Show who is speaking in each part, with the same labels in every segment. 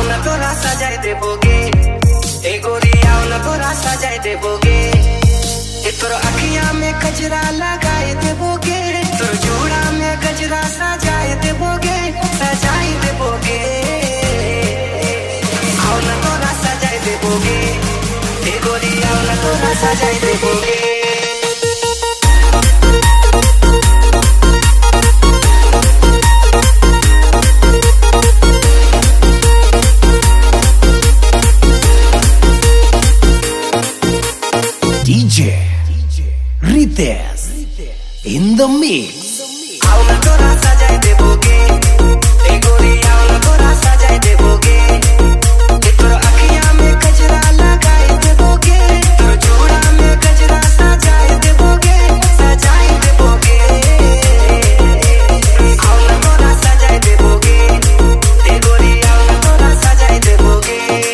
Speaker 1: न तोरा सजाए देबोगे, ए गोरी आओ न तोरा सजाए देबोगे, ए तोर अखियां में गजरा लगाए देबोगे, तोर जोड़ा में गजरा सजाए देबोगे, सजाए देबोगे। आओ न तोरा सजाए देबोगे, ए गोरी आओ न तोरा सजाए देबोगे।
Speaker 2: DJ Rites in the mix.
Speaker 1: आओ न तोरा सजाए देबोगे, ए गोरी आओ न तोरा सजाए देबोगे, ए तोर अखियां में गजरा लगाए देबोगे, तोर जोड़ा में गजरा सजाए देबोगे, सजाए देबोगे। आओ न तोरा सजाए देबोगे, ए गोरी आओ न तोरा सजाए देबोगे।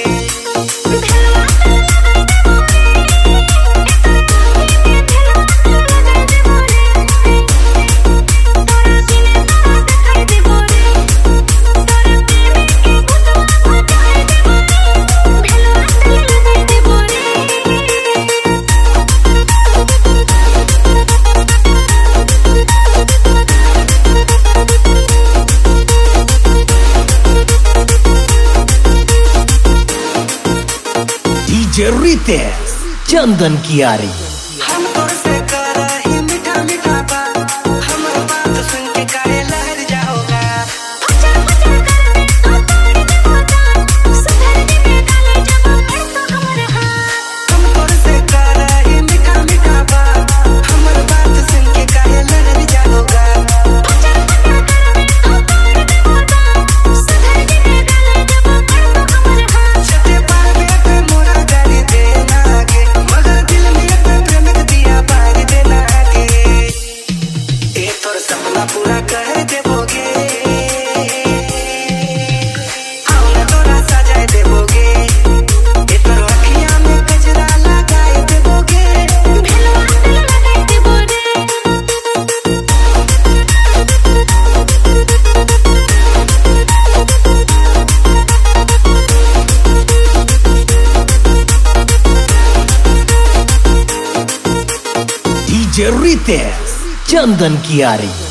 Speaker 2: DJ Rites चंदन कियारी।
Speaker 1: हम तोर से करही मीठा मीठा बात, हमर बात सुन के काहे लहर जाओगा। हम तोर से करही मीठा मीठा बात, हमर बात सुन के काहे लहर जाओगा। छते पावे पे मोरा गाड़ी देना के, मगर दिल में पे प्रेम के दिया बार देना के, ए तोर सपना पूरा कर देबोगे। आओ न तोरा सजाए देबोगे, ए तोर अखियां में गजरा लगाए देबोगे।
Speaker 2: DJ Rites चंदन कियारी।